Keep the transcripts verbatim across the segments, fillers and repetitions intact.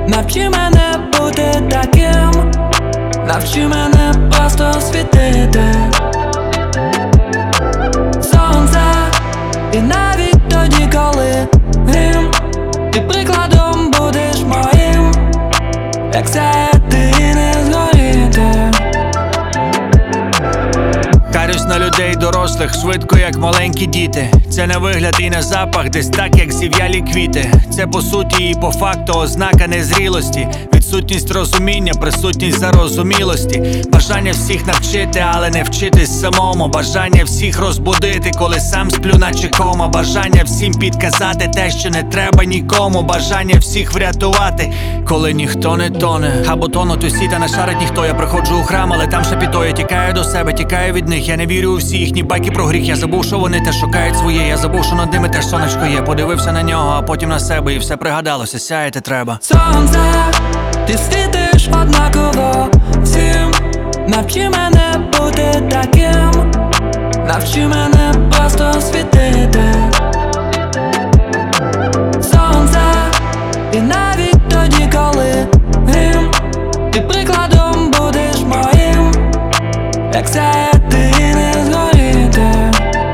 Навчи мене бути таким, навчи мене просто світити. Сонце, і навіть тоді, коли грім, ти прикладом будеш моїм, як сяяти і не згоріти. Карюсь на людей дорослих, швидко, як маленькі діти. Це на вигляд і на запах, десь так, як зів'ялі квіти. Це по суті і по факту ознака незрілості. Відсутність розуміння, присутність зарозумілості. Бажання всіх навчити, але не вчитись самому. Бажання всіх розбудити, коли сам сплю наче кома. Бажання всім підказати те, що не треба нікому. Бажання всіх врятувати, коли ніхто не тоне. Або тонуть усі, та не шарить ніхто. Я приходжу у храм, але там шепіто. Я тікаю до себе, тікаю від них. Я не вірю у всі їхні байки про гріх. Я забув, що вони теж шукають своє. Я забув, що над ними теж сонечко є. Подивився на нього, а потім на себе, і все пригадалося, сяяти треба. Сонце, ти світиш однаково всім. Навчи мене бути таким, навчи мене просто світити. Сонце, і навіть тоді, коли грім, ти прикладом будеш моїм, як сяяти і не згоріти.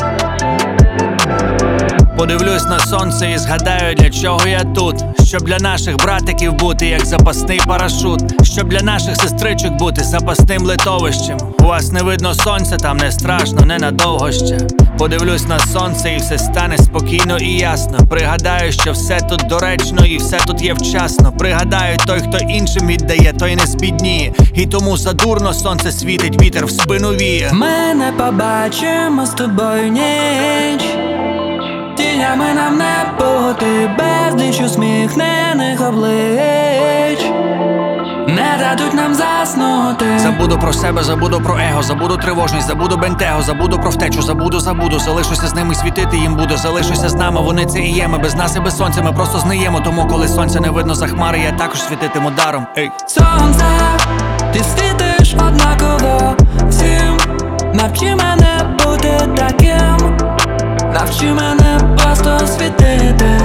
Подивлюсь на сонце і згадаю, для чого я тут. Щоб для наших братиків бути, як запасний парашут. Щоб для наших сестричок бути запасним литовищем. У вас не видно сонця, там не страшно, ненадовго ще. Подивлюсь на сонце і все стане спокійно і ясно. Пригадаю, що все тут доречно і все тут є вчасно. Пригадаю, той, хто іншим віддає, той не збідніє. І тому задурно сонце світить, вітер в спину віє. Ми не побачимо з тобою ніч, тінями нам не бути, безліч усміхнених облич не дадуть нам заснути. Забуду про себе, забуду про его, забуду тривожність, забуду бентего, забуду про втечу, забуду, забуду. Залишуся з ними, світити їм буду, залишуся з нами, вони це і є. Ми без нас і без сонця, ми просто зниємо. Тому коли сонця не видно за хмари, я також світитиму даром. Ей. Сонце, ти світиш однаково всім. Навчи мене бути таким, навчи мене просто світити.